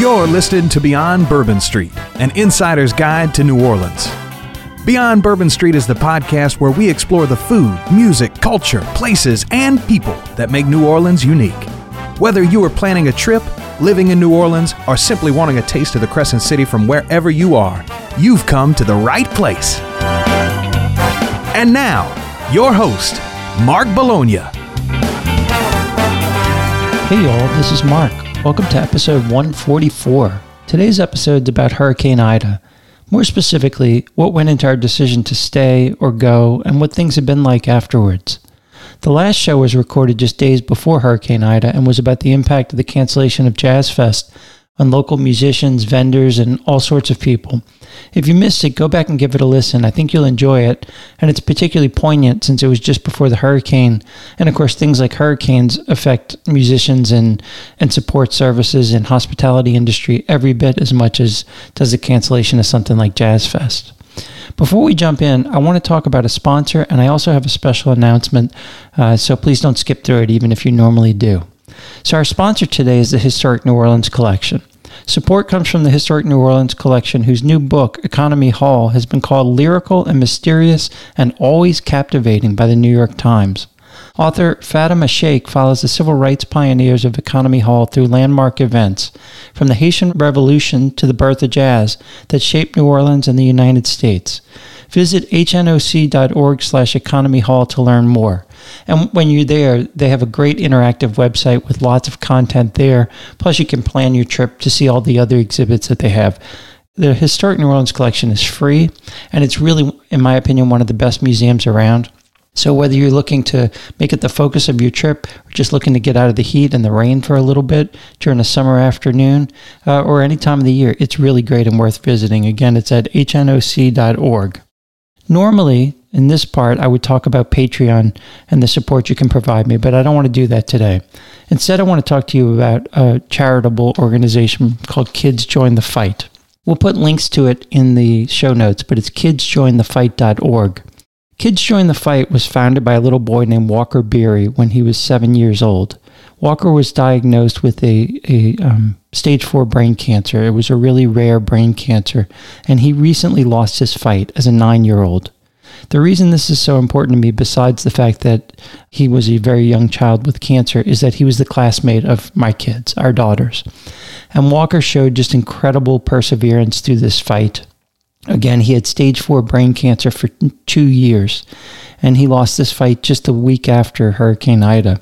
You're listening to Beyond Bourbon Street, an insider's guide to New Orleans. Beyond Bourbon Street is the podcast where we explore the food, music, culture, places, and people that make New Orleans unique. Whether you are planning a trip, living in New Orleans, or simply wanting a taste of the Crescent City from wherever you are, you've come to the right place. And now, your host, Mark Bologna. Hey y'all, this is Mark. Welcome to episode 144. Today's episode is about Hurricane Ida. More specifically, what went into our decision to stay or go and what things have been like afterwards. The last show was recorded just days before Hurricane Ida and was about the impact of the cancellation of Jazz Fest on local musicians, vendors, and all sorts of people. If you missed it, go back and give it a listen. I think you'll enjoy it, and it's particularly poignant since it was just before the hurricane. And of course, things like hurricanes affect musicians and support services and hospitality industry every bit as much as does the cancellation of something like Jazz Fest. Before we jump in, I want to talk about a sponsor, and I also have a special announcement, so please don't skip through it even if you normally do. So our sponsor today is the Historic New Orleans Collection. Support comes from the Historic New Orleans Collection, whose new book, Economy Hall, has been called lyrical and mysterious and always captivating by the New York Times. Author Fatima Sheikh follows the civil rights pioneers of Economy Hall through landmark events, from the Haitian Revolution to the birth of jazz, that shaped New Orleans and the United States. Visit hnoc.org/economyhall to learn more. And when you're there, they have a great interactive website with lots of content there. Plus, you can plan your trip to see all the other exhibits that they have. The Historic New Orleans Collection is free, and it's really, in my opinion, one of the best museums around. So whether you're looking to make it the focus of your trip, or just looking to get out of the heat and the rain for a little bit during a summer afternoon, or any time of the year, it's really great and worth visiting. Again, it's at hnoc.org. Normally, in this part, I would talk about Patreon and the support you can provide me, but I don't want to do that today. Instead, I want to talk to you about a charitable organization called Kids Join the Fight. We'll put links to it in the show notes, but it's kidsjointhefight.org. Kids Join the Fight was founded by a little boy named Walker Beery when he was 7 years old. Walker was diagnosed with a stage 4 brain cancer. It was a really rare brain cancer, and he recently lost his fight as a 9-year-old. The reason this is so important to me, besides the fact that he was a very young child with cancer, is that he was the classmate of my kids, our daughters. And Walker showed just incredible perseverance through this fight. Again, he had stage 4 brain cancer for 2 years, and he lost this fight just a week after Hurricane Ida.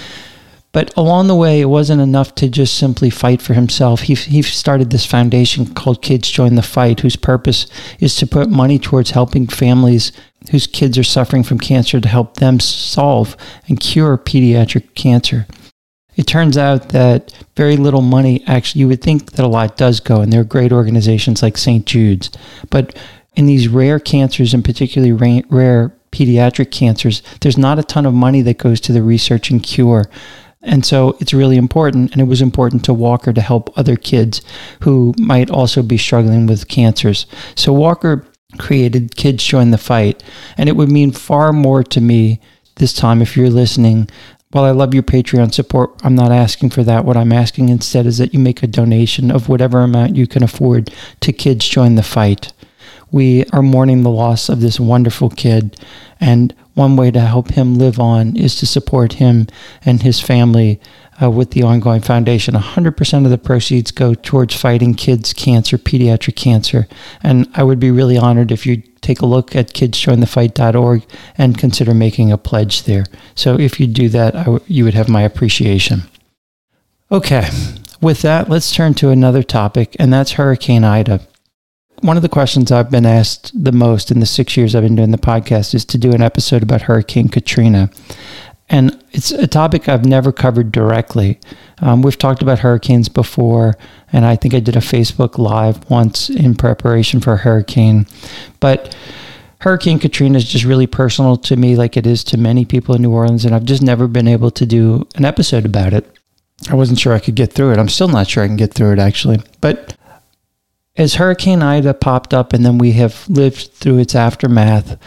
But along the way, it wasn't enough to just simply fight for himself. He started this foundation called Kids Join the Fight, whose purpose is to put money towards helping families whose kids are suffering from cancer to help them solve and cure pediatric cancer. It turns out that very little money, actually, you would think that a lot does go, and there are great organizations like St. Jude's. But in these rare cancers, and particularly rare pediatric cancers, there's not a ton of money that goes to the research and cure. And so it's really important, and it was important to Walker to help other kids who might also be struggling with cancers. So Walker created Kids Join the Fight, and it would mean far more to me this time if you're listening. While I love your Patreon support, I'm not asking for that. What I'm asking instead is that you make a donation of whatever amount you can afford to Kids Join the Fight. We are mourning the loss of this wonderful kid, and one way to help him live on is to support him and his family with the ongoing foundation. 100% of the proceeds go towards fighting kids' cancer, pediatric cancer, and I would be really honored if you take a look at kidsjointhefight.org and consider making a pledge there. So if you do that, you would have my appreciation. Okay, with that, let's turn to another topic, and that's Hurricane Ida. One of the questions I've been asked the most in the 6 years I've been doing the podcast is to do an episode about Hurricane Katrina. And it's a topic I've never covered directly. We've talked about hurricanes before, and I think I did a Facebook Live once in preparation for a hurricane. But Hurricane Katrina is just really personal to me, like it is to many people in New Orleans, and I've just never been able to do an episode about it. I wasn't sure I could get through it. I'm still not sure I can get through it, actually. But as Hurricane Ida popped up and then we have lived through its aftermath,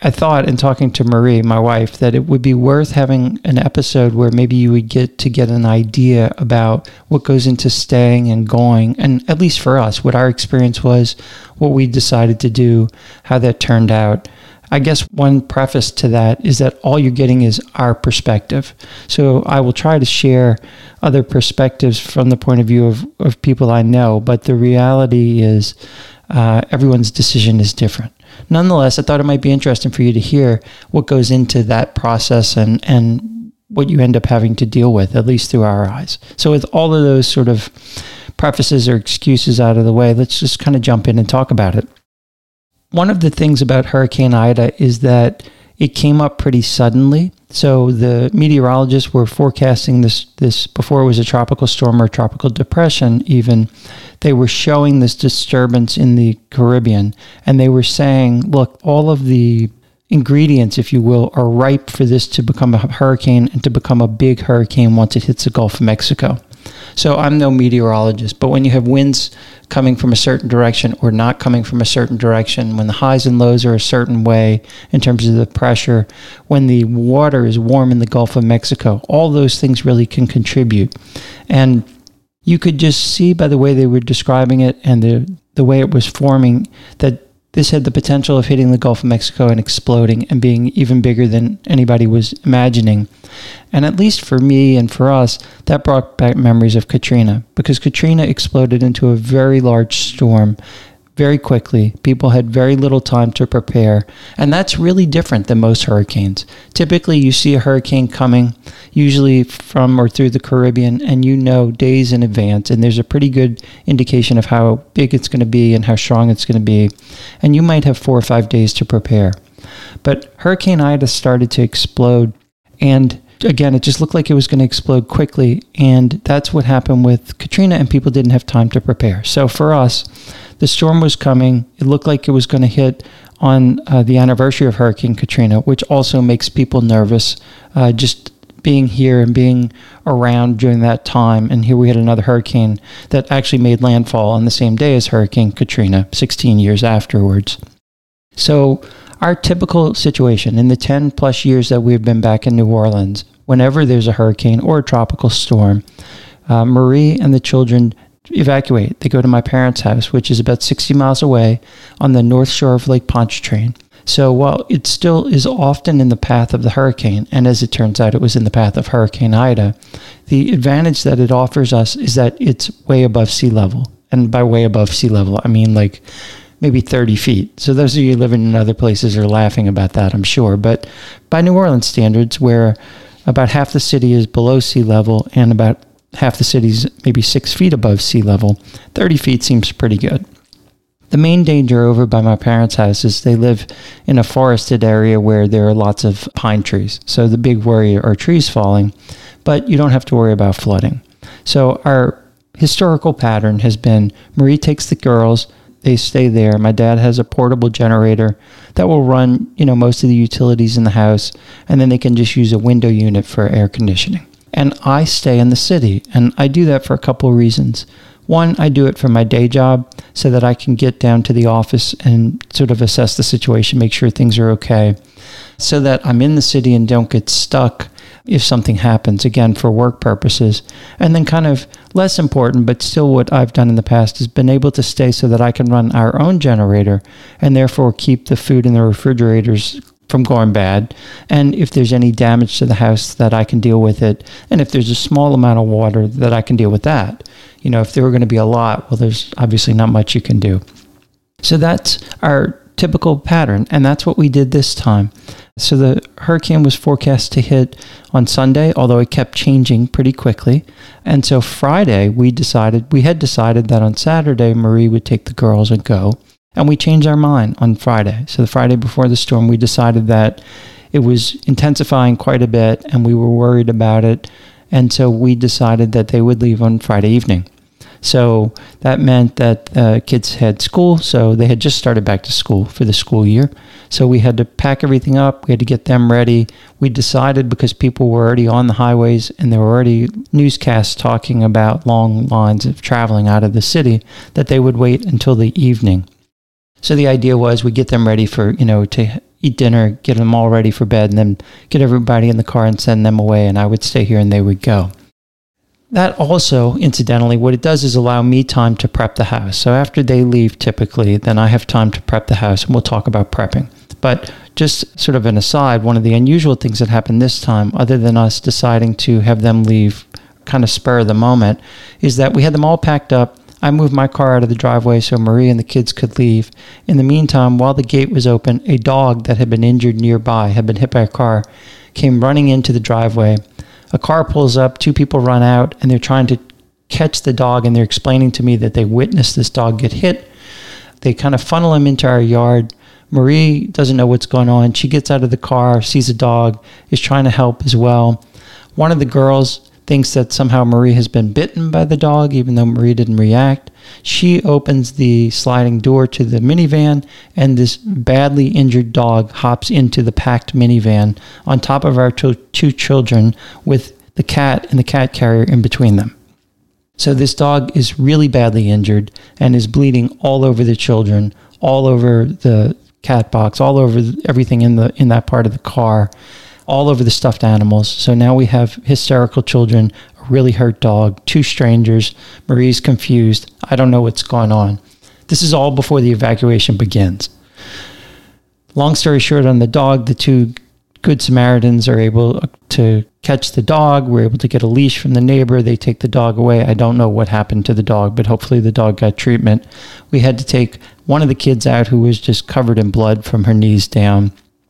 I thought in talking to Marie, my wife, that it would be worth having an episode where maybe you would get an idea about what goes into staying and going, and at least for us, what our experience was, what we decided to do, how that turned out. I guess one preface to that is that all you're getting is our perspective. So I will try to share other perspectives from the point of view of people I know, but the reality is everyone's decision is different. Nonetheless, I thought it might be interesting for you to hear what goes into that process and what you end up having to deal with, at least through our eyes. So with all of those sort of prefaces or excuses out of the way, let's just kind of jump in and talk about it. One of the things about Hurricane Ida is that it came up pretty suddenly. So the meteorologists were forecasting this before it was a tropical storm or a tropical depression even. They were showing this disturbance in the Caribbean, and they were saying, look, all of the ingredients, if you will, are ripe for this to become a hurricane and to become a big hurricane once it hits the Gulf of Mexico. So I'm no meteorologist, but when you have winds coming from a certain direction or not coming from a certain direction, when the highs and lows are a certain way in terms of the pressure, when the water is warm in the Gulf of Mexico, all those things really can contribute. And you could just see by the way they were describing it and the way it was forming that this had the potential of hitting the Gulf of Mexico and exploding and being even bigger than anybody was imagining. And at least for me and for us, that brought back memories of Katrina, because Katrina exploded into a very large storm very quickly. People had very little time to prepare. And that's really different than most hurricanes. Typically, you see a hurricane coming, usually from or through the Caribbean, and you know days in advance. And there's a pretty good indication of how big it's going to be and how strong it's going to be. And you might have 4 or 5 days to prepare. But Hurricane Ida started to explode. And again, it just looked like it was going to explode quickly. And that's what happened with Katrina, and people didn't have time to prepare. So for us, the storm was coming. It looked like it was going to hit on the anniversary of Hurricane Katrina, which also makes people nervous, just being here and being around during that time. And here we had another hurricane that actually made landfall on the same day as Hurricane Katrina, 16 years afterwards. So our typical situation in the 10 plus years that we've been back in New Orleans, whenever there's a hurricane or a tropical storm, Marie and the children evacuate. They go to my parents' house, which is about 60 miles away on the north shore of Lake Pontchartrain. So while it still is often in the path of the hurricane, and as it turns out, it was in the path of Hurricane Ida, the advantage that it offers us is that it's way above sea level. And by way above sea level, I mean like maybe 30 feet. So those of you living in other places are laughing about that, I'm sure. But by New Orleans standards, where about half the city is below sea level and about half the city's maybe 6 feet above sea level, 30 feet seems pretty good. The main danger over by my parents' house is they live in a forested area where there are lots of pine trees. So the big worry are trees falling, but you don't have to worry about flooding. So our historical pattern has been Marie takes the girls, they stay there. My dad has a portable generator that will run, most of the utilities in the house, and then they can just use a window unit for air conditioning. And I stay in the city, and I do that for a couple of reasons. One, I do it for my day job so that I can get down to the office and sort of assess the situation, make sure things are okay, so that I'm in the city and don't get stuck if something happens, again, for work purposes. And then kind of less important, but still what I've done in the past is been able to stay so that I can run our own generator and therefore keep the food in the refrigerators from going bad, and if there's any damage to the house that I can deal with it, and if there's a small amount of water that I can deal with that. If there were going to be a lot, well, there's obviously not much you can do. So that's our typical pattern, and that's what we did this time. So the hurricane was forecast to hit on Sunday, although it kept changing pretty quickly. And so Friday, we had decided that on Saturday, Marie would take the girls and go. And we changed our mind on Friday. So the Friday before the storm, we decided that it was intensifying quite a bit and we were worried about it. And so we decided that they would leave on Friday evening. So that meant that kids had school. So they had just started back to school for the school year. So we had to pack everything up. We had to get them ready. We decided, because people were already on the highways and there were already newscasts talking about long lines of traveling out of the city, that they would wait until the evening. So the idea was we get them ready for, to eat dinner, get them all ready for bed, and then get everybody in the car and send them away, and I would stay here and they would go. That also, incidentally, what it does is allow me time to prep the house. So after they leave typically, then I have time to prep the house, and we'll talk about prepping. But just sort of an aside, one of the unusual things that happened this time, other than us deciding to have them leave kind of spur of the moment, is that we had them all packed up. I moved my car out of the driveway so Marie and the kids could leave. In the meantime, while the gate was open, a dog that had been injured nearby, had been hit by a car, came running into the driveway. A car pulls up, 2 people run out, and they're trying to catch the dog, and they're explaining to me that they witnessed this dog get hit. They kind of funnel him into our yard. Marie doesn't know what's going on. She gets out of the car, sees a dog, is trying to help as well. One of the girls thinks that somehow Marie has been bitten by the dog, even though Marie didn't react. She opens the sliding door to the minivan, and this badly injured dog hops into the packed minivan on top of our 2 children with the cat and the cat carrier in between them. So this dog is really badly injured and is bleeding all over the children, all over the cat box, all over everything in that part of the car, all over the stuffed animals. So now we have hysterical children, a really hurt dog, 2 strangers. Marie's confused. I don't know what's going on. This is all before the evacuation begins. Long story short, on the dog, the 2 Good Samaritans are able to catch the dog. We're able to get a leash from the neighbor. They take the dog away. I don't know what happened to the dog, but hopefully the dog got treatment. We had to take one of the kids out who was just covered in blood from her knees down.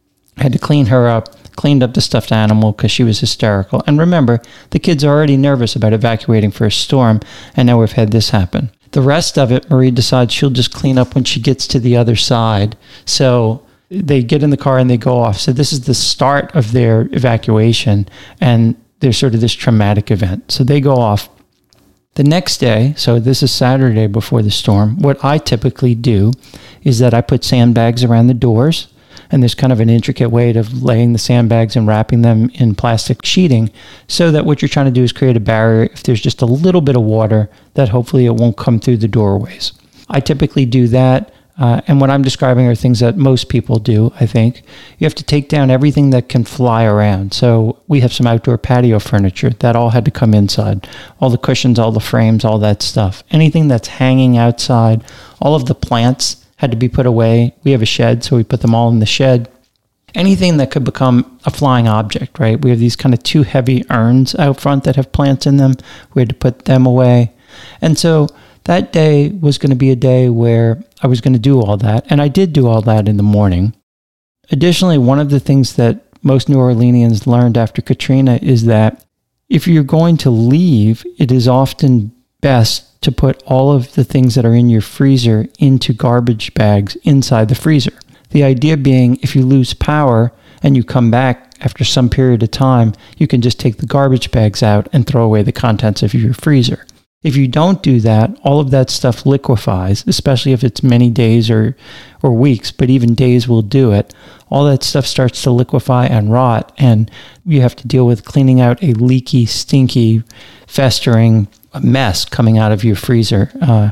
I had to clean her up, cleaned up the stuffed animal because she was hysterical. And remember, the kids are already nervous about evacuating for a storm, and now we've had this happen. The rest of it, Marie decides she'll just clean up when she gets to the other side. So they get in the car and they go off. So this is the start of their evacuation, and there's sort of this traumatic event. So they go off. The next day, so this is Saturday before the storm, what I typically do is that I put sandbags around the doors, and there's kind of an intricate way of laying the sandbags and wrapping them in plastic sheeting so that what you're trying to do is create a barrier if there's just a little bit of water, that hopefully it won't come through the doorways. I typically do that. And what I'm describing are things that most people do, I think. You have to take down everything that can fly around. So we have some outdoor patio furniture. That all had to come inside. All the cushions, all the frames, all that stuff. Anything that's hanging outside, all of the plants had to be put away. We have a shed, so we put them all in the shed. Anything that could become a flying object, right? We have these kind of 2 heavy urns out front that have plants in them. We had to put them away. And so that day was going to be a day where I was going to do all that, and I did do all that in the morning. Additionally, one of the things that most New Orleanians learned after Katrina is that if you're going to leave, it is often best to put all of the things that are in your freezer into garbage bags inside the freezer. The idea being, if you lose power and you come back after some period of time, you can just take the garbage bags out and throw away the contents of your freezer. If you don't do that, all of that stuff liquefies, especially if it's many days or weeks, but even days will do it. All that stuff starts to liquefy and rot, and you have to deal with cleaning out a leaky, stinky, festering mess coming out of your freezer,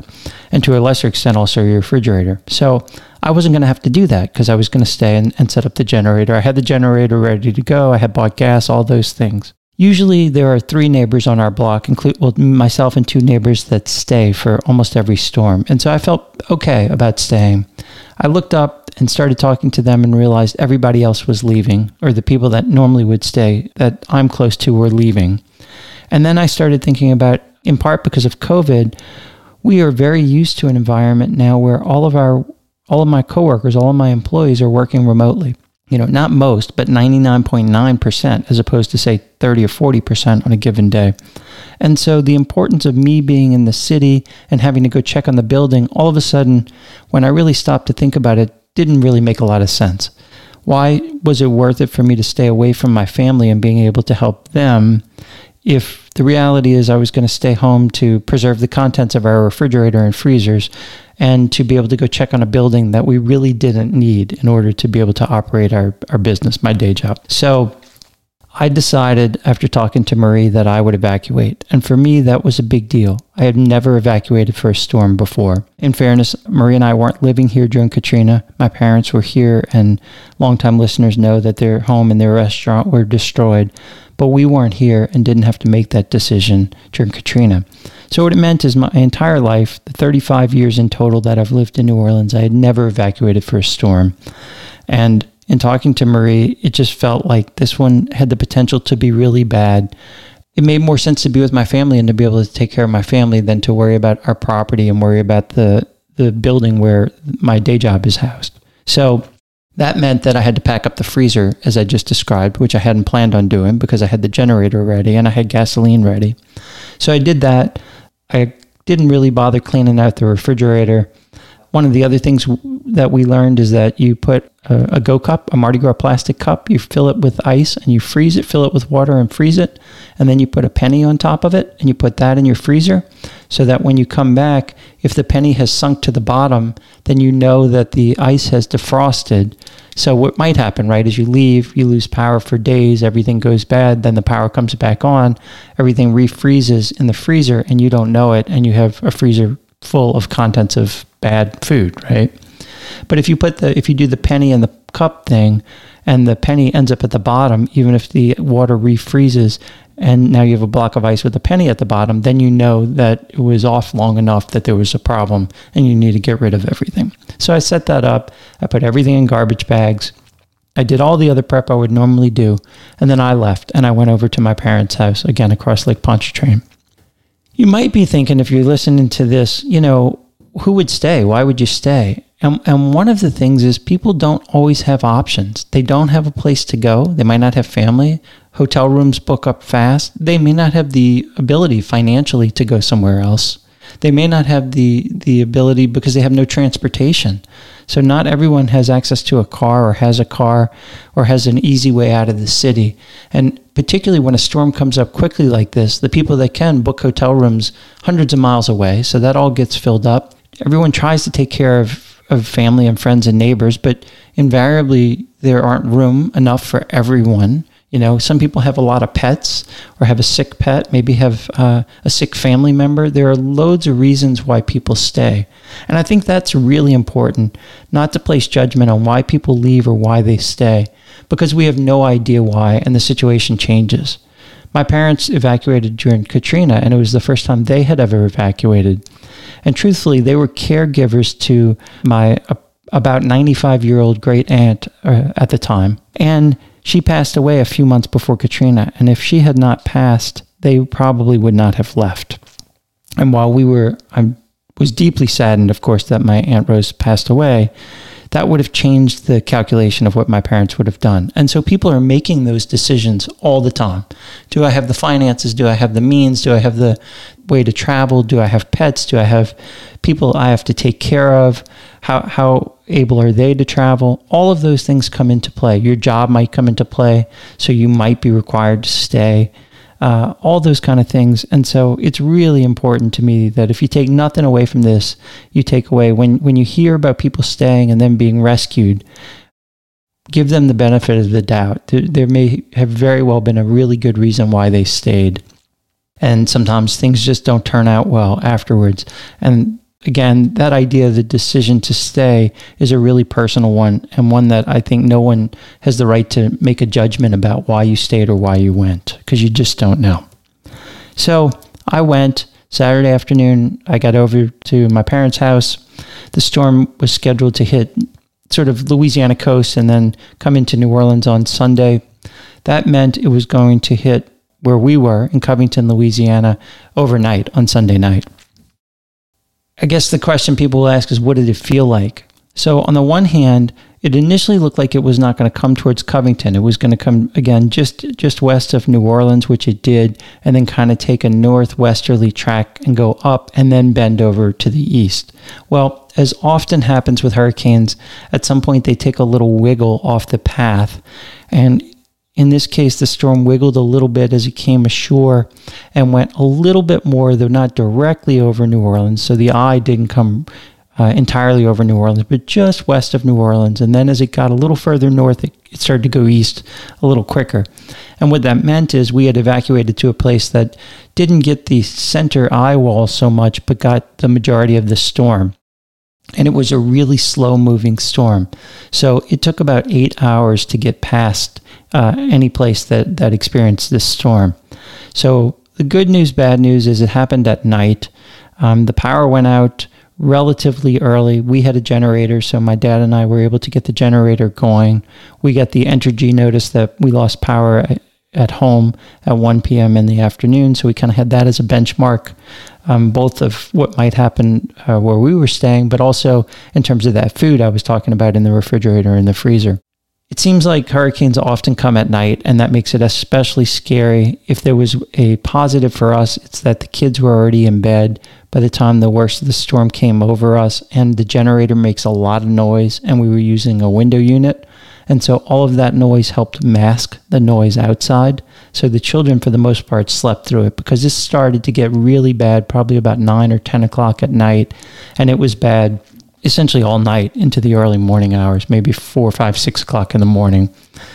and to a lesser extent also your refrigerator. So I wasn't going to have to do that because I was going to stay and set up the generator. I had the generator ready to go. I had bought gas, all those things. Usually there are 3 neighbors on our block, myself and 2 neighbors that stay for almost every storm. And so I felt okay about staying. I looked up and started talking to them and realized everybody else was leaving, or the people that normally would stay that I'm close to were leaving. And then I started thinking about, in part because of COVID, we are very used to an environment now where all of my coworkers, all of my employees are working remotely. Not most, but 99.9%, as opposed to, say, 30 or 40% on a given day. And so the importance of me being in the city and having to go check on the building, all of a sudden, when I really stopped to think about it, didn't really make a lot of sense. Why was it worth it for me to stay away from my family and being able to help them if the reality is I was going to stay home to preserve the contents of our refrigerator and freezers and to be able to go check on a building that we really didn't need in order to be able to operate our business, my day job. So I decided after talking to Marie that I would evacuate. And for me, that was a big deal. I had never evacuated for a storm before. In fairness, Marie and I weren't living here during Katrina. My parents were here, and longtime listeners know that their home and their restaurant were destroyed. But we weren't here and didn't have to make that decision during Katrina. So what it meant is my entire life, the 35 years in total that I've lived in New Orleans, I had never evacuated for a storm. And in talking to Marie, it just felt like this one had the potential to be really bad. It made more sense to be with my family and to be able to take care of my family than to worry about our property and worry about the building where my day job is housed. So that meant that I had to pack up the freezer, as I just described, which I hadn't planned on doing because I had the generator ready and I had gasoline ready. So I did that. I didn't really bother cleaning out the refrigerator. One of the other things that we learned is that you put a Go cup, a Mardi Gras plastic cup, you fill it with ice and you freeze it, fill it with water and freeze it. And then you put a penny on top of it and you put that in your freezer so that when you come back, if the penny has sunk to the bottom, then you know that the ice has defrosted. So what might happen, right, is you leave, you lose power for days, everything goes bad, then the power comes back on, everything refreezes in the freezer and you don't know it, and you have a freezer full of contents of bad food, right? But if you do the penny in the cup thing and the penny ends up at the bottom, even if the water refreezes and now you have a block of ice with a penny at the bottom, then you know that it was off long enough that there was a problem and you need to get rid of everything. So I set that up. I put everything in garbage bags. I did all the other prep I would normally do. And then I left and I went over to my parents' house, again, across Lake Pontchartrain. You might be thinking, if you're listening to this, who would stay? Why would you stay? And one of the things is people don't always have options. They don't have a place to go. They might not have family. Hotel rooms book up fast. They may not have the ability financially to go somewhere else. They may not have the ability because they have no transportation. So not everyone has access to a car or has a car or has an easy way out of the city. And particularly when a storm comes up quickly like this, the people that can book hotel rooms hundreds of miles away. So that all gets filled up. Everyone tries to take care of family and friends and neighbors, but invariably there aren't room enough for everyone. Some people have a lot of pets or have a sick pet, maybe have a sick family member. There are loads of reasons why people stay. And I think that's really important, not to place judgment on why people leave or why they stay, because we have no idea why, and the situation changes. My parents evacuated during Katrina, and it was the first time they had ever evacuated. And truthfully, they were caregivers to my about 95-year-old great aunt at the time. And she passed away a few months before Katrina, and if she had not passed, they probably would not have left. And while I was deeply saddened, of course, that my Aunt Rose passed away, that would have changed the calculation of what my parents would have done. And so people are making those decisions all the time. Do I have the finances? Do I have the means? Do I have the way to travel? Do I have pets? Do I have people I have to take care of? How able are they to travel? All of those things come into play. Your job might come into play, so you might be required to stay. All those kind of things. And so it's really important to me that if you take nothing away from this, you take away, when you hear about people staying and then being rescued, give them the benefit of the doubt. There may have very well been a really good reason why they stayed. And sometimes things just don't turn out well afterwards. And again, that idea, the decision to stay, is a really personal one, and one that I think no one has the right to make a judgment about why you stayed or why you went, because you just don't know. So I went Saturday afternoon. I got over to my parents' house. The storm was scheduled to hit sort of Louisiana coast and then come into New Orleans on Sunday. That meant it was going to hit where we were in Covington, Louisiana, overnight on Sunday night. I guess the question people will ask is, what did it feel like? So on the one hand, it initially looked like it was not going to come towards Covington. It was going to come, again, just west of New Orleans, which it did, and then kind of take a northwesterly track and go up and then bend over to the east. Well, as often happens with hurricanes, at some point they take a little wiggle off the path. And in this case, the storm wiggled a little bit as it came ashore and went a little bit more, though not directly over New Orleans. So the eye didn't come entirely over New Orleans, but just west of New Orleans. And then as it got a little further north, it started to go east a little quicker. And what that meant is we had evacuated to a place that didn't get the center eye wall so much, but got the majority of the storm. And it was a really slow-moving storm. So it took about 8 hours to get past any place that experienced this storm. So the good news, bad news is it happened at night. The power went out relatively early. We had a generator, so my dad and I were able to get the generator going. We got the Entergy notice that we lost power at home at 1 p.m. in the afternoon, so we kind of had that as a benchmark, both of what might happen where we were staying, but also in terms of that food I was talking about in the refrigerator and the freezer. It seems like hurricanes often come at night, and that makes it especially scary. If there was a positive for us, it's that the kids were already in bed by the time the worst of the storm came over us, and the generator makes a lot of noise, and we were using a window unit. And so all of that noise helped mask the noise outside. So the children, for the most part, slept through it, because this started to get really bad probably about 9 or 10 o'clock at night, and it was bad essentially all night into the early morning hours, maybe 4, 5, 6 o'clock in the morning.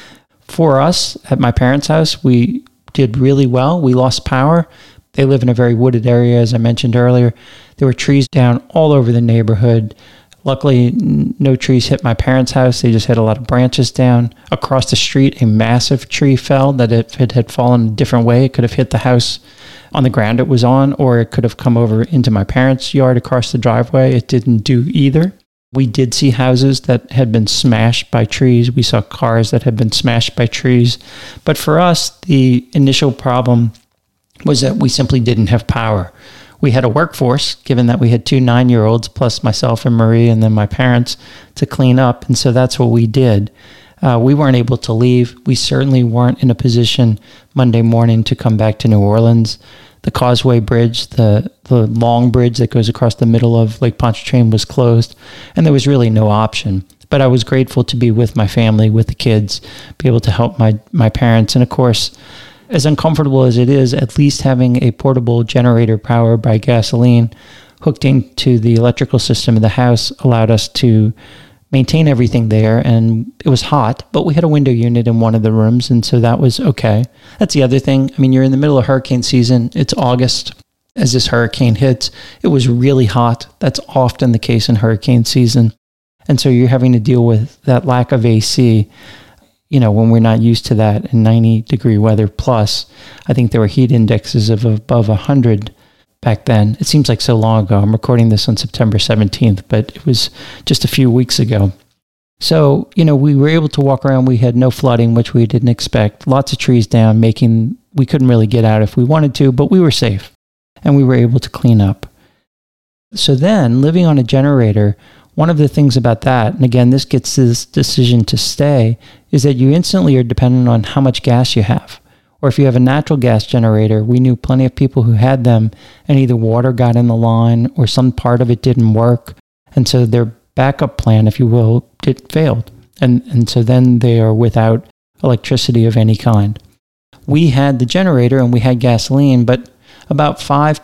For us, at my parents' house, we did really well. We lost power. They live in a very wooded area, as I mentioned earlier. There were trees down all over the neighborhood. Luckily, no trees hit my parents' house. They just had a lot of branches down. Across the street, a massive tree fell that if it had fallen a different way, it could have hit the house on the ground it was on, or it could have come over into my parents' yard across the driveway. It didn't do either. We did see houses that had been smashed by trees. We saw cars that had been smashed by trees. But for us, the initial problem was that we simply didn't have power. We had a workforce, given that we had 2 9-year-olds, plus myself and Marie, and then my parents, to clean up. And so that's what we did. We weren't able to leave. We certainly weren't in a position Monday morning to come back to New Orleans. The Causeway Bridge, the long bridge that goes across the middle of Lake Pontchartrain, was closed, and there was really no option. But I was grateful to be with my family, with the kids, be able to help my parents. And of course, as uncomfortable as it is, at least having a portable generator powered by gasoline hooked into the electrical system of the house allowed us to maintain everything there. And it was hot, but we had a window unit in one of the rooms, and so that was okay. That's the other thing. I mean, you're in the middle of hurricane season. It's August as this hurricane hits. It was really hot. That's often the case in hurricane season. And so you're having to deal with that lack of AC, when we're not used to that in 90-degree weather. Plus, I think there were heat indexes of above 100 back then. It seems like so long ago. I'm recording this on September 17th, but it was just a few weeks ago. So, we were able to walk around. We had no flooding, which we didn't expect. Lots of trees down, we couldn't really get out if we wanted to, but we were safe, and we were able to clean up. So then, living on a generator, one of the things about that, and again, this gets to this decision to stay, is that you instantly are dependent on how much gas you have. Or if you have a natural gas generator, we knew plenty of people who had them, and either water got in the line or some part of it didn't work. And so their backup plan, if you will, failed. And so then they are without electricity of any kind. We had the generator and we had gasoline, but about 5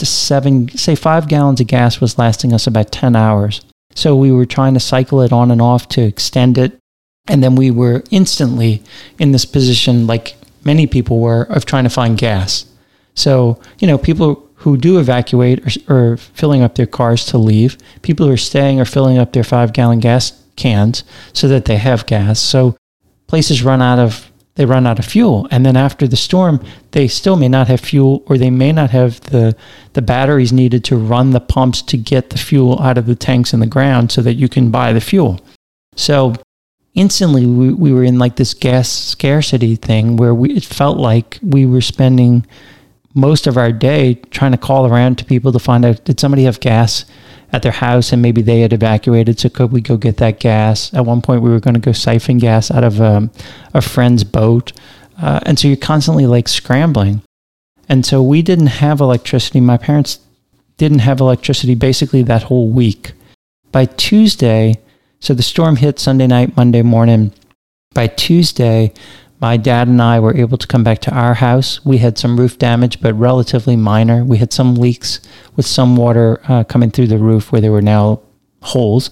gallons of gas was lasting us about 10 hours. So we were trying to cycle it on and off to extend it. And then we were instantly in this position, like many people were, of trying to find gas. So, people who do evacuate are filling up their cars to leave. People who are staying are filling up their 5-gallon gas cans so that they have gas. So places run out of fuel. And then after the storm, they still may not have fuel, or they may not have the batteries needed to run the pumps to get the fuel out of the tanks in the ground so that you can buy the fuel. So instantly we were in like this gas scarcity thing where it felt like we were spending most of our day trying to call around to people to find out, did somebody have gas at their house, and maybe they had evacuated, so could we go get that gas? At one point we were going to go siphon gas out of a friend's boat. And so you're constantly like scrambling. And so we didn't have electricity. My parents didn't have electricity basically that whole week. By Tuesday, so the storm hit Sunday night, Monday morning. By Tuesday, my dad and I were able to come back to our house. We had some roof damage, but relatively minor. We had some leaks with some water coming through the roof where there were now holes.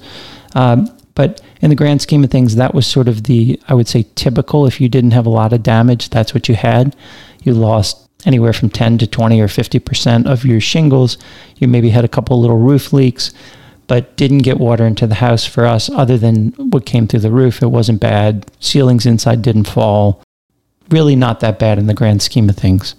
But in the grand scheme of things, that was sort of I would say, typical. If you didn't have a lot of damage, that's what you had. You lost anywhere from 10 to 20 or 50% of your shingles. You maybe had a couple little roof leaks, but didn't get water into the house. For us, other than what came through the roof, it wasn't bad. Ceilings inside didn't fall. Really not that bad in the grand scheme of things.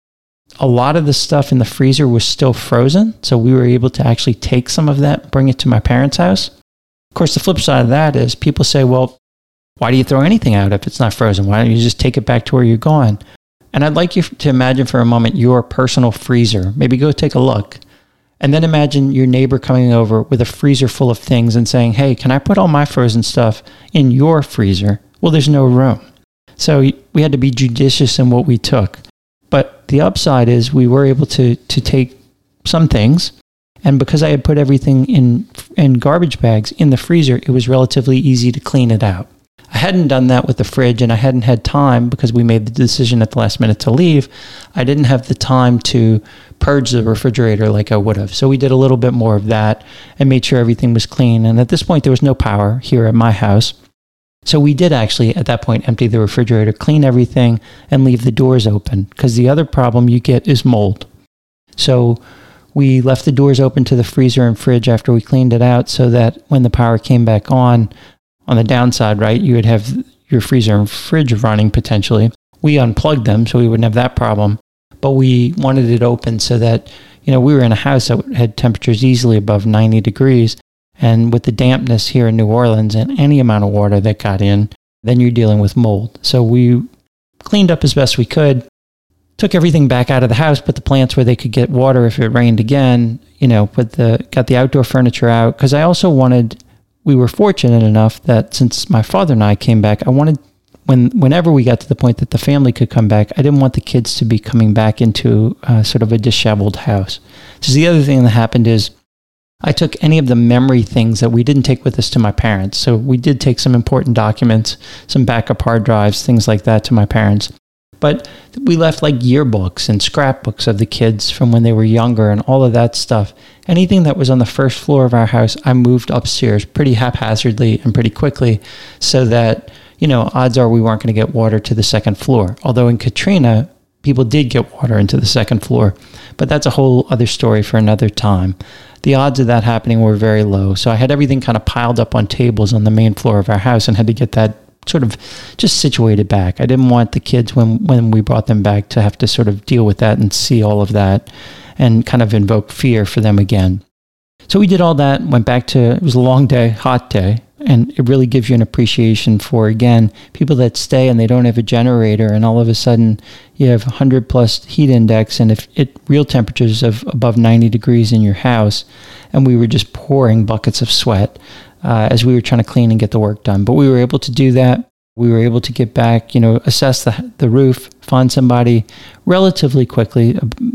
A lot of the stuff in the freezer was still frozen, so we were able to actually take some of that, bring it to my parents' house. Of course, the flip side of that is people say, well, why do you throw anything out if it's not frozen? Why don't you just take it back to where you're going? And I'd like you to imagine for a moment your personal freezer. Maybe go take a look. And then imagine your neighbor coming over with a freezer full of things and saying, hey, can I put all my frozen stuff in your freezer? Well, there's no room. So we had to be judicious in what we took. But the upside is we were able to take some things. And because I had put everything in garbage bags in the freezer, it was relatively easy to clean it out. I hadn't done that with the fridge, and I hadn't had time because we made the decision at the last minute to leave. I didn't have the time to purge the refrigerator like I would have. So we did a little bit more of that and made sure everything was clean. And at this point, there was no power here at my house. So we did actually, at that point, empty the refrigerator, clean everything, and leave the doors open. Because the other problem you get is mold. So we left the doors open to the freezer and fridge after we cleaned it out so that when the power came back on the downside, right, you would have your freezer and fridge running potentially. We unplugged them so we wouldn't have that problem. But we wanted it open so that, we were in a house that had temperatures easily above 90 degrees. And with the dampness here in New Orleans and any amount of water that got in, then you're dealing with mold. So we cleaned up as best we could, took everything back out of the house, put the plants where they could get water if it rained again, got the outdoor furniture out. Because I also we were fortunate enough that since my father and I came back, I wanted, whenever we got to the point that the family could come back, I didn't want the kids to be coming back into sort of a disheveled house. So the other thing that happened is I took any of the memory things that we didn't take with us to my parents. So we did take some important documents, some backup hard drives, things like that to my parents. But we left like yearbooks and scrapbooks of the kids from when they were younger and all of that stuff. Anything that was on the first floor of our house, I moved upstairs pretty haphazardly and pretty quickly so that, odds are we weren't going to get water to the second floor. Although in Katrina, people did get water into the second floor. But that's a whole other story for another time. The odds of that happening were very low. So I had everything kind of piled up on tables on the main floor of our house and had to get that sort of just situated back. I didn't want the kids, when we brought them back, to have to sort of deal with that and see all of that and kind of invoke fear for them again. So we did all that, went back to, it was a long day, hot day, and it really gives you an appreciation for, again, people that stay and they don't have a generator, and all of a sudden you have 100 plus heat index, and if real temperatures of above 90 degrees in your house, and we were just pouring buckets of sweat as we were trying to clean and get the work done. But we were able to do that. We were able to get back, assess the roof, find somebody relatively quickly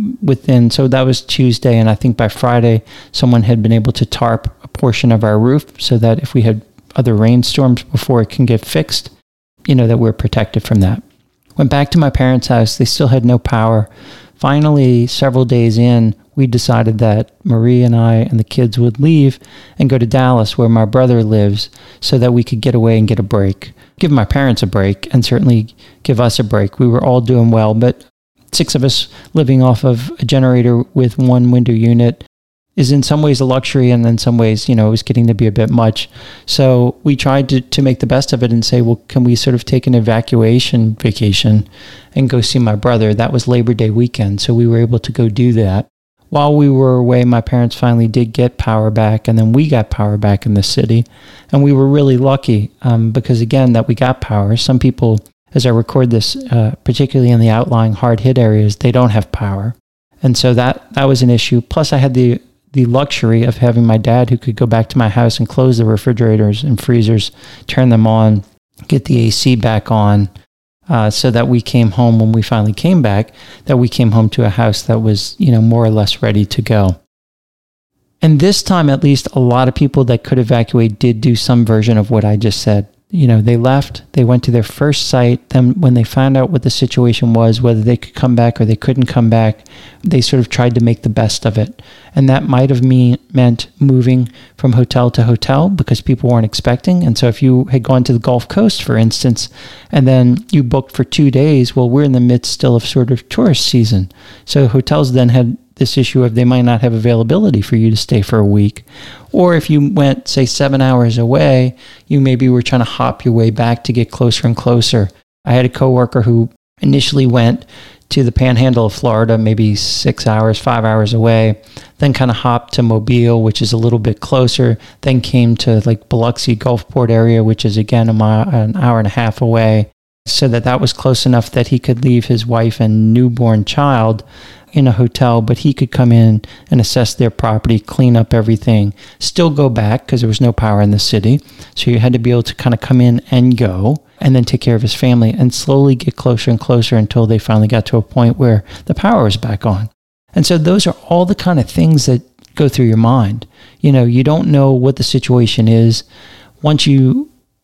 so that was Tuesday, and I think by Friday, someone had been able to tarp a portion of our roof so that if we had other rainstorms before it can get fixed, that we're protected from that. Went back to my parents' house. They still had no power. Finally, several days in, we decided that Marie and I and the kids would leave and go to Dallas, where my brother lives, so that we could get away and get a break. Give my parents a break and certainly give us a break. We were all doing well, but 6 of us living off of a generator with one window unit is in some ways a luxury, and in some ways, it was getting to be a bit much. So we tried to make the best of it and say, well, can we sort of take an evacuation vacation and go see my brother? That was Labor Day weekend, so we were able to go do that. While we were away, my parents finally did get power back, and then we got power back in the city. And we were really lucky because, again, that we got power. Some people, as I record this, particularly in the outlying hard-hit areas, they don't have power. And so that was an issue. Plus, I had the luxury of having my dad who could go back to my house and close the refrigerators and freezers, turn them on, get the AC back on, so that we came home when we finally came back, that we came home to a house that was, more or less ready to go. And this time, at least, a lot of people that could evacuate did do some version of what I just said. They left, they went to their first site. Then when they found out what the situation was, whether they could come back or they couldn't come back, they sort of tried to make the best of it. And that might have meant moving from hotel to hotel because people weren't expecting. And so if you had gone to the Gulf Coast, for instance, and then you booked for 2 days, well, we're in the midst still of sort of tourist season. So hotels then had this issue of they might not have availability for you to stay for a week. Or if you went, say, 7 hours away, you maybe were trying to hop your way back to get closer and closer. I had a coworker who initially went to the panhandle of Florida, maybe 6 hours, 5 hours away, then kind of hopped to Mobile, which is a little bit closer, then came to like Biloxi Gulfport area, which is again an hour and a half away, so that was close enough that he could leave his wife and newborn child in a hotel, but he could come in and assess their property, clean up everything, still go back because there was no power in the city. So you had to be able to kind of come in and go and then take care of his family and slowly get closer and closer until they finally got to a point where the power was back on. And so those are all the kind of things that go through your mind. You don't know what the situation is. Once you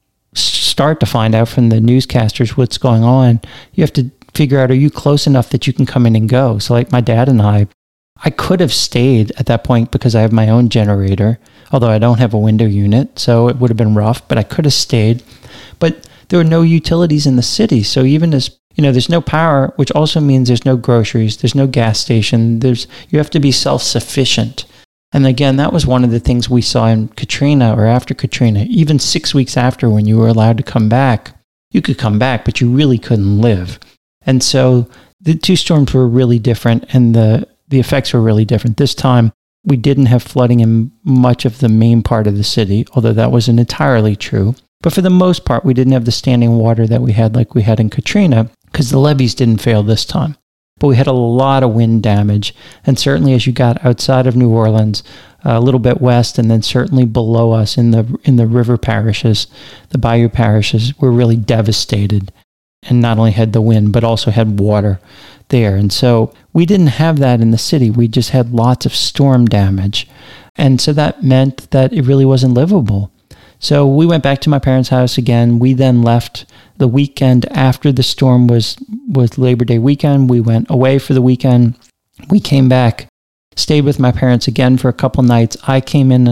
start to find out from the newscasters what's going on, you have to figure out, are you close enough that you can come in and go? So like my dad and I could have stayed at that point because I have my own generator, although I don't have a window unit, so it would have been rough, but I could have stayed. But there were no utilities in the city. So even as, there's no power, which also means there's no groceries, there's no gas station, you have to be self-sufficient. And again, that was one of the things we saw in Katrina or after Katrina. Even 6 weeks after, when you were allowed to come back, you could come back, but you really couldn't live. And so the two storms were really different, and the effects were really different. This time, we didn't have flooding in much of the main part of the city, although that wasn't entirely true. But for the most part, we didn't have the standing water that we had like we had in Katrina, because the levees didn't fail this time. But we had a lot of wind damage, and certainly as you got outside of New Orleans, a little bit west, and then certainly below us in the river parishes, the bayou parishes, were really devastated. And not only had the wind, but also had water there. And so we didn't have that in the city. We just had lots of storm damage. And so that meant that it really wasn't livable. So we went back to my parents' house again. We then left the weekend after the storm was Labor Day weekend. We went away for the weekend. We came back, stayed with my parents again for a couple nights. I came in 2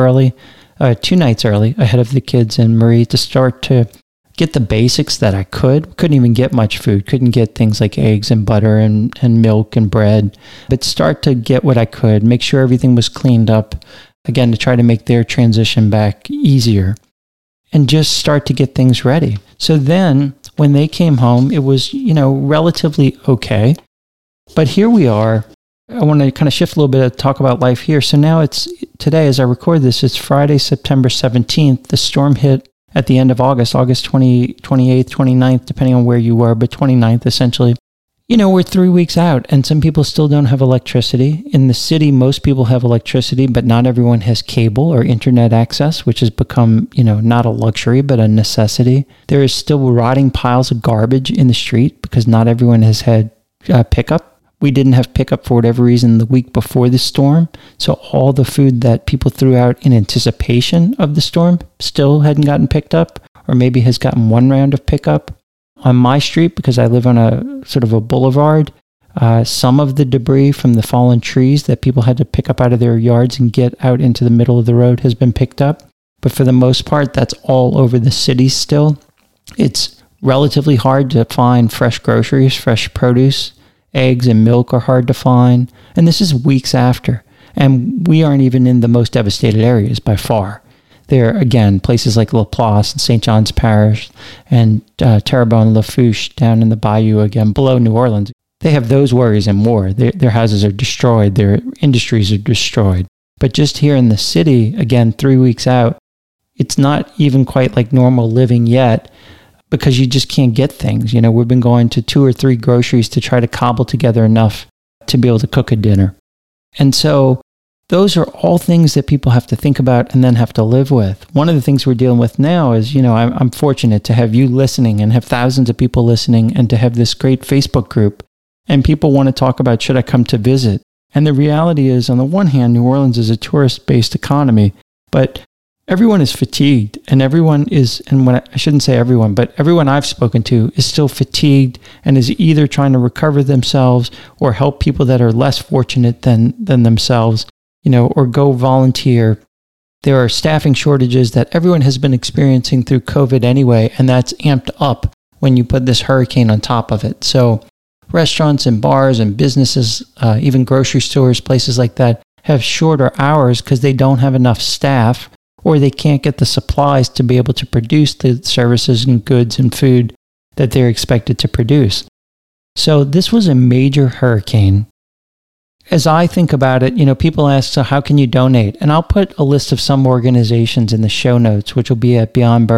nights early ahead of the kids and Marie to start to get the basics that I could. Couldn't even get much food. Couldn't get things like eggs and butter and milk and bread. But start to get what I could. Make sure everything was cleaned up. Again, to try to make their transition back easier. And just start to get things ready. So then, when they came home, it was, relatively okay. But here we are. I want to kind of shift a little bit and talk about life here. So now today, as I record this, it's Friday, September 17th. The storm hit at the end of August 28th, 29th, depending on where you were, but 29th essentially. We're 3 weeks out, and some people still don't have electricity. In the city, most people have electricity, but not everyone has cable or internet access, which has become, not a luxury, but a necessity. There is still rotting piles of garbage in the street because not everyone has had pickup. We didn't have pickup for whatever reason the week before the storm. So all the food that people threw out in anticipation of the storm still hadn't gotten picked up, or maybe has gotten one round of pickup. On my street, because I live on a sort of a boulevard, some of the debris from the fallen trees that people had to pick up out of their yards and get out into the middle of the road has been picked up. But for the most part, that's all over the city still. It's relatively hard to find fresh groceries, fresh produce. Eggs and milk are hard to find. And this is weeks after. And we aren't even in the most devastated areas by far. There, again, places like La Place and St. John's Parish and Terrebonne, Lafourche down in the bayou, again, below New Orleans. They have those worries and more. Their houses are destroyed. Their industries are destroyed. But just here in the city, again, 3 weeks out, it's not even quite like normal living yet because you just can't get things. We've been going to 2 or 3 groceries to try to cobble together enough to be able to cook a dinner. And so those are all things that people have to think about and then have to live with. One of the things we're dealing with now is, I'm fortunate to have you listening and have thousands of people listening and to have this great Facebook group. And people want to talk about, should I come to visit? And the reality is, on the one hand, New Orleans is a tourist-based economy, but everyone is fatigued, and everyone is, and when I shouldn't say everyone, but everyone I've spoken to is still fatigued and is either trying to recover themselves or help people that are less fortunate than themselves, or go volunteer. There are staffing shortages that everyone has been experiencing through COVID anyway, and that's amped up when you put this hurricane on top of it. So restaurants and bars and businesses, even grocery stores, places like that, have shorter hours because they don't have enough staff, or they can't get the supplies to be able to produce the services and goods and food that they're expected to produce. So this was a major hurricane. As I think about it, people ask, so how can you donate? And I'll put a list of some organizations in the show notes, which will be at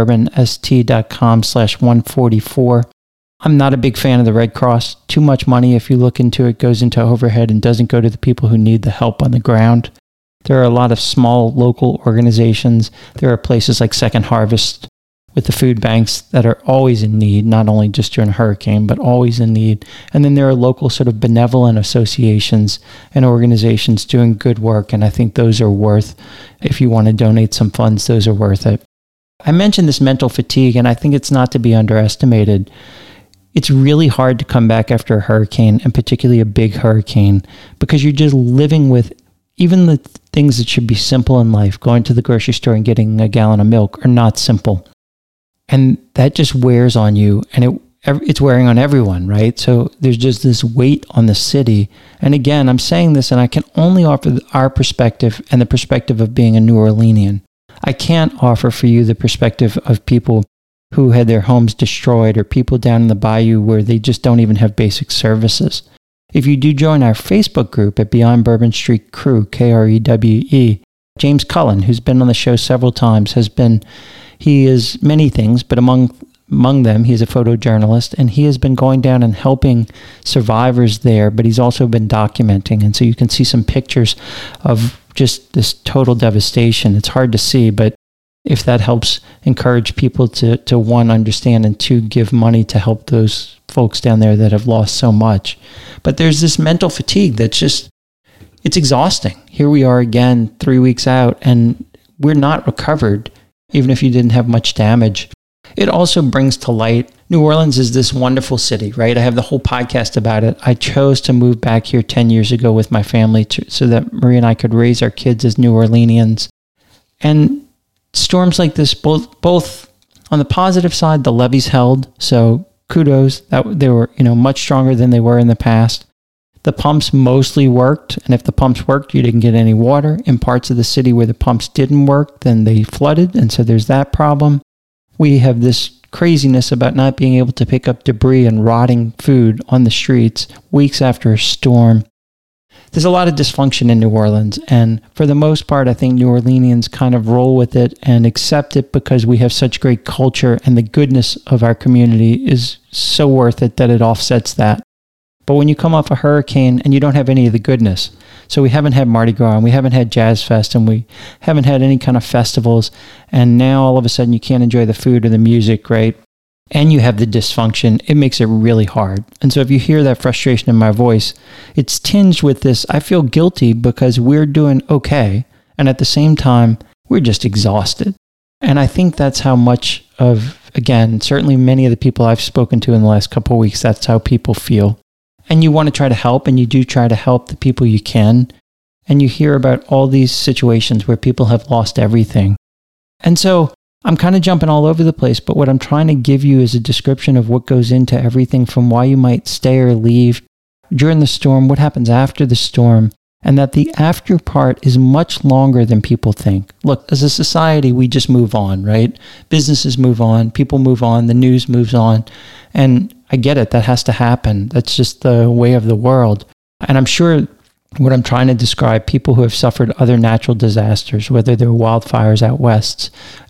beyondbourbonst.com/144. I'm not a big fan of the Red Cross. Too much money, if you look into it, goes into overhead and doesn't go to the people who need the help on the ground. There are a lot of small local organizations. There are places like Second Harvest with the food banks that are always in need, not only just during a hurricane, but always in need. And then there are local sort of benevolent associations and organizations doing good work. And I think those are worth, if you want to donate some funds, those are worth it. I mentioned this mental fatigue, and I think it's not to be underestimated. It's really hard to come back after a hurricane, and particularly a big hurricane, because you're just living with even the things that should be simple in life. Going to the grocery store and getting a gallon of milk are not simple. And that just wears on you, and it's wearing on everyone, right? So there's just this weight on the city. And again, I'm saying this, and I can only offer our perspective and the perspective of being a New Orleanian. I can't offer for you the perspective of people who had their homes destroyed, or people down in the bayou where they just don't even have basic services. If you do join our Facebook group at Beyond Bourbon Street Crew, KREWE, James Cullen, who's been on the show several times, he is many things, but among them, he's a photojournalist, and he has been going down and helping survivors there, but he's also been documenting. And so you can see some pictures of just this total devastation. It's hard to see, but if that helps encourage people to one, understand, and two, give money to help those folks down there that have lost so much. But there's this mental fatigue that's just, it's exhausting. Here we are again, 3 weeks out, and we're not recovered, even if you didn't have much damage. It also brings to light, New Orleans is this wonderful city, right? I have the whole podcast about it. I chose to move back here 10 years ago with my family so that Marie and I could raise our kids as New Orleanians. And storms like this, both on the positive side, the levees held, so kudos, that they were much stronger than they were in the past. The pumps mostly worked, and if the pumps worked, you didn't get any water. In parts of the city where the pumps didn't work, then they flooded, and so there's that problem. We have this craziness about not being able to pick up debris and rotting food on the streets weeks after a storm. There's a lot of dysfunction in New Orleans, and for the most part, I think New Orleanians kind of roll with it and accept it because we have such great culture, and the goodness of our community is so worth it that it offsets that. But when you come off a hurricane and you don't have any of the goodness, so we haven't had Mardi Gras, and we haven't had Jazz Fest, and we haven't had any kind of festivals, and now all of a sudden you can't enjoy the food or the music, right? And you have the dysfunction, it makes it really hard. And so if you hear that frustration in my voice, it's tinged with this, I feel guilty because we're doing okay, and at the same time, we're just exhausted. And I think that's how much of, again, certainly many of the people I've spoken to in the last couple of weeks, that's how people feel. And you want to try to help, and you do try to help the people you can. And you hear about all these situations where people have lost everything. And so I'm kind of jumping all over the place, but what I'm trying to give you is a description of what goes into everything from why you might stay or leave during the storm, what happens after the storm, and that the after part is much longer than people think. Look, as a society, we just move on, right? Businesses move on, people move on, the news moves on, and I get it, that has to happen. That's just the way of the world. And I'm sure what I'm trying to describe, people who have suffered other natural disasters, whether they're wildfires out west,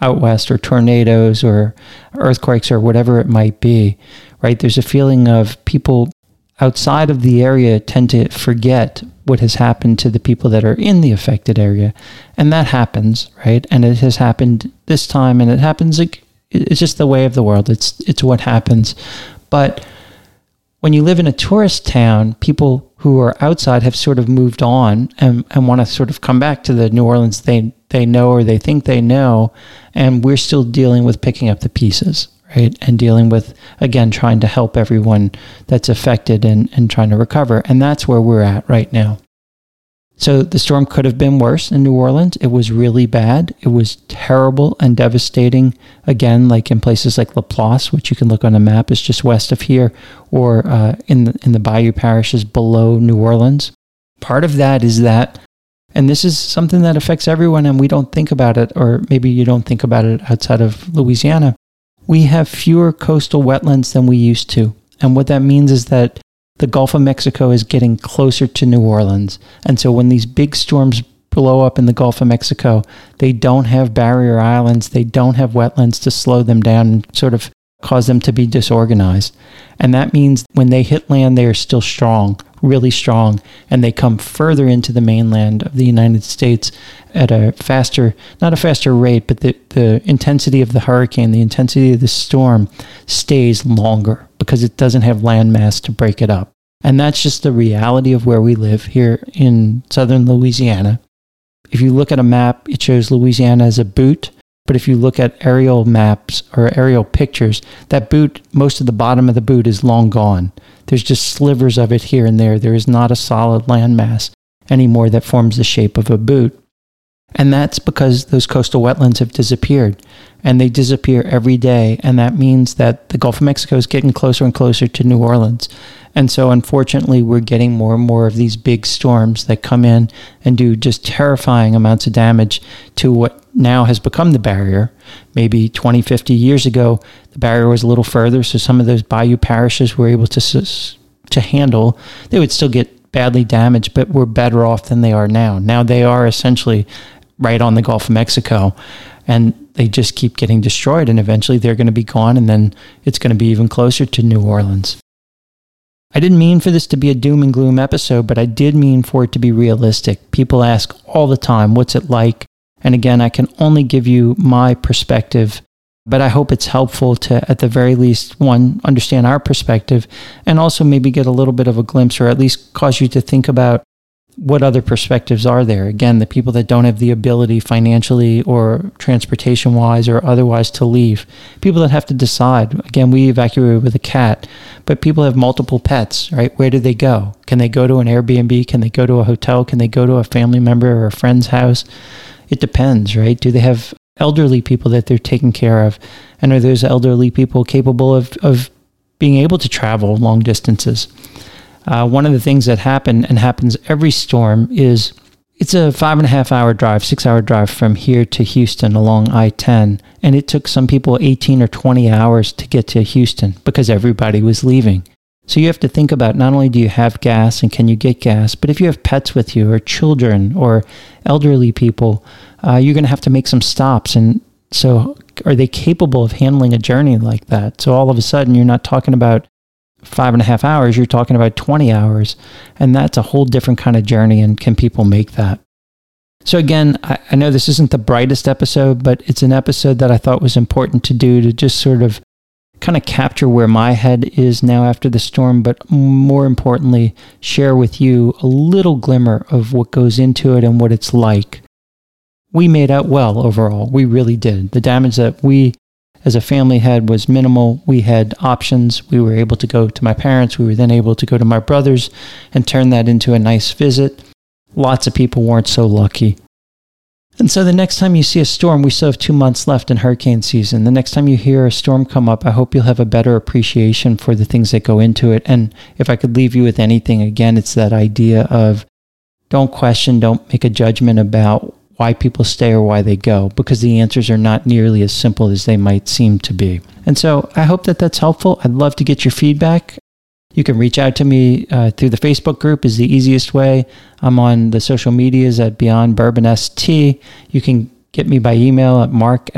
or tornadoes or earthquakes or whatever it might be, right? There's a feeling of people outside of the area tend to forget what has happened to the people that are in the affected area. And that happens, right? And it has happened this time, and it happens, like, it's just the way of the world. It's what happens. But when you live in a tourist town, people who are outside have sort of moved on and want to sort of come back to the New Orleans they know or they think they know, and we're still dealing with picking up the pieces, right? And dealing with, again, trying to help everyone that's affected and trying to recover. And that's where we're at right now. So the storm could have been worse in New Orleans. It was really bad. It was terrible and devastating. Again, like in places like Laplace, which you can look on a map, is just west of here, or in the Bayou parishes below New Orleans. Part of that is that, and this is something that affects everyone and we don't think about it, or maybe you don't think about it outside of Louisiana. We have fewer coastal wetlands than we used to. And what that means is that the Gulf of Mexico is getting closer to New Orleans. And so when these big storms blow up in the Gulf of Mexico, they don't have barrier islands, they don't have wetlands to slow them down and sort of cause them to be disorganized. And that means when they hit land, they are still strong, really strong, and they come further into the mainland of the United States at a faster, not a faster rate, but the intensity of the hurricane, the intensity of the storm stays longer because it doesn't have landmass to break it up. And that's just the reality of where we live here in southern Louisiana. If you look at a map, it shows Louisiana as a boot. But if you look at aerial maps or aerial pictures, that boot, most of the bottom of the boot is long gone. There's just slivers of it here and there. There is not a solid landmass anymore that forms the shape of a boot. And that's because those coastal wetlands have disappeared. And they disappear every day. And that means that the Gulf of Mexico is getting closer and closer to New Orleans. And so unfortunately, we're getting more and more of these big storms that come in and do just terrifying amounts of damage to what now has become the barrier. Maybe 20, 50 years ago, the barrier was a little further. So some of those bayou parishes were able to handle. They would still get badly damaged, but were better off than they are now. Now they are essentially right on the Gulf of Mexico, and they just keep getting destroyed, and eventually they're going to be gone, and then it's going to be even closer to New Orleans. I didn't mean for this to be a doom and gloom episode, but I did mean for it to be realistic. People ask all the time, what's it like? And again, I can only give you my perspective, but I hope it's helpful to, at the very least, one, understand our perspective, and also maybe get a little bit of a glimpse, or at least cause you to think about what other perspectives are there. Again, the people that don't have the ability financially or transportation-wise or otherwise to leave. People that have to decide. Again, we evacuated with a cat, but people have multiple pets, right? Where do they go? Can they go to an Airbnb? Can they go to a hotel? Can they go to a family member or a friend's house? It depends, right? Do they have elderly people that they're taking care of? And are those elderly people capable of being able to travel long distances? One of the things that happens every storm is it's a 5.5 hour drive, 6 hour drive from here to Houston along I-10. And it took some people 18 or 20 hours to get to Houston because everybody was leaving. So you have to think about, not only do you have gas and can you get gas, but if you have pets with you or children or elderly people, you're going to have to make some stops. And so are they capable of handling a journey like that? So all of a sudden you're not talking about 5.5 hours, you're talking about 20 hours. And that's a whole different kind of journey. And can people make that? So again, I know this isn't the brightest episode, but it's an episode that I thought was important to do to just sort of kind of capture where my head is now after the storm, but more importantly, share with you a little glimmer of what goes into it and what it's like. We made out well overall. We really did. The damage that we as a family had was minimal. We had options. We were able to go to my parents. We were then able to go to my brothers and turn that into a nice visit. Lots of people weren't so lucky. And so the next time you see a storm, we still have 2 months left in hurricane season. The next time you hear a storm come up, I hope you'll have a better appreciation for the things that go into it. And if I could leave you with anything, again, it's that idea of don't question, don't make a judgment about why people stay or why they go, because the answers are not nearly as simple as they might seem to be. And so I hope that that's helpful. I'd love to get your feedback. You can reach out to me through the Facebook group is the easiest way. I'm on the social medias at Beyond Bourbon ST. You can get me by email at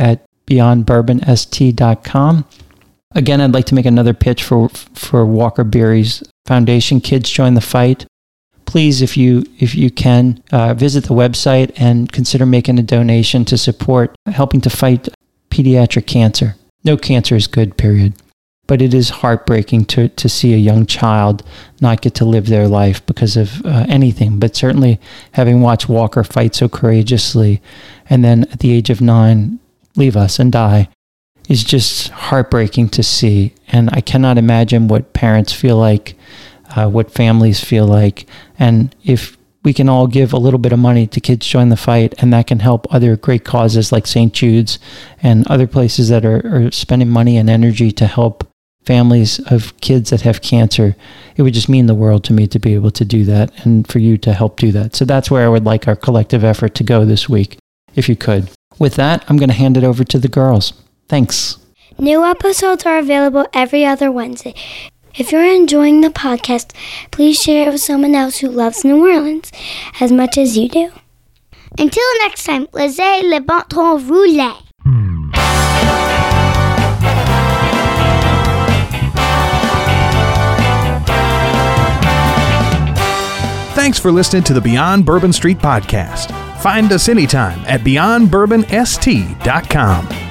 mark@beyondbourbonst.com. Again, I'd like to make another pitch for Walker Beery's Foundation, Kids Join the Fight. Please, if you can, visit the website and consider making a donation to support helping to fight pediatric cancer. No cancer is good, period. But it is heartbreaking to see a young child not get to live their life because of anything. But certainly having watched Walker fight so courageously and then at the age of 9 leave us and die is just heartbreaking to see. And I cannot imagine what parents feel like, what families feel like. And if we can all give a little bit of money to Kids Join the Fight, and that can help other great causes like St. Jude's and other places that are spending money and energy to help families of kids that have cancer, it would just mean the world to me to be able to do that and for you to help do that. So that's where I would like our collective effort to go this week, if you could. With that, I'm going to hand it over to the girls. Thanks. New episodes are available every other Wednesday. If you're enjoying the podcast, please share it with someone else who loves New Orleans as much as you do. Until next time, laissez le bon temps rouler. Thanks for listening to the Beyond Bourbon Street podcast. Find us anytime at beyondbourbonst.com.